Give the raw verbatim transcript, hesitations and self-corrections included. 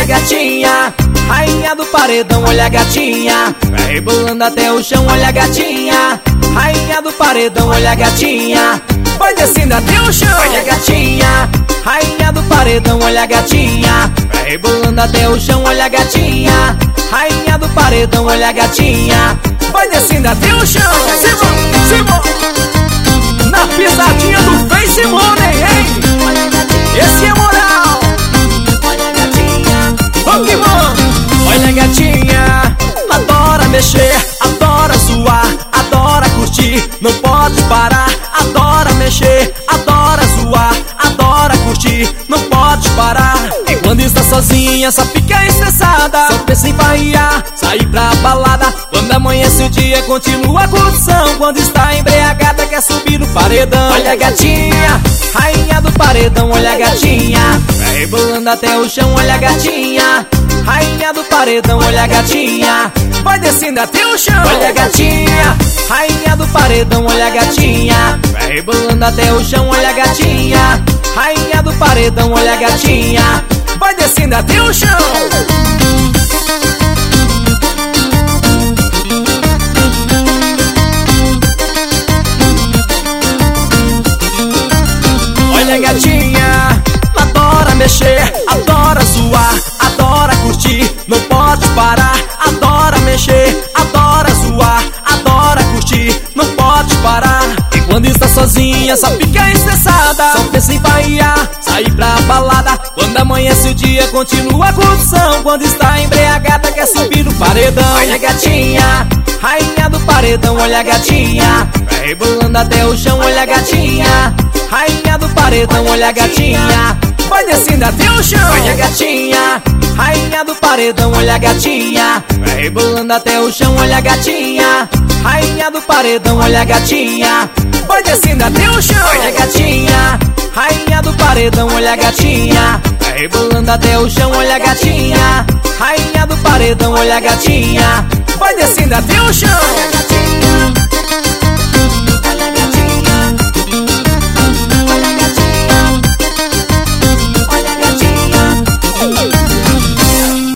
gatinha, rainha do paredão, olha a gatinha, vai rebolando até o chão, olha a gatinha, rainha do paredão, olha a gatinha, vai descendo até o chão, olha a gatinha, rainha do paredão, olha a gatinha, vai rebolando até o chão, olha a gatinha, rainha do paredão, olha a gatinha, vai descendo até o chão. Simão, Simão, na pisadinha do Frei Simone, hein? Esse é moral. Olha a gatinha, oh, que bom. Olha a gatinha, adora mexer, adora zoar, adora curtir, não pode parar, adora mexer, adora zoar, adora curtir, não pode parar. E quando está sozinha só fica estressada, só pensa em farrear, sair pra balada. Quando amanhece o dia continua a curtição, quando está embriagada quer subir no paredão. Olha a gatinha, rainha do paredão, olha a gatinha, vai rebolando até o chão, olha a gatinha, rainha do paredão, olha a gatinha, vai descendo até o chão. Olha a gatinha, rainha do paredão, olha a gatinha, vai rebolando até o chão, olha a gatinha, rainha do paredão, olha a gatinha, vai descendo até o chão. Olha a gatinha, adora mexer, adora zoar, adora curtir, não pode parar, adora mexer, adora zoar, adora curtir, não pode parar. E quando está sozinha só fica estressada, só pensa em farrear, sair pra balada. Quando amanhece o dia continua a curtição, quando está embriagada quer subir no paredão. Olha a gatinha, rainha do paredão, olha a gatinha, vai rebolando até o chão, olha a gatinha, rainha do paredão, olha a gatinha, vai descendo até o chão. Olha a gatinha, rainha do paredão, olha a gatinha, vai rebolando até o chão, olha a gatinha, rainha do paredão, olha a gatinha, vai descendo até o chão. Olha a gatinha, rainha do paredão, olha a gatinha, vai rebolando até o chão, olha a gatinha, rainha do paredão, olha a gatinha, vai descendo até o chão.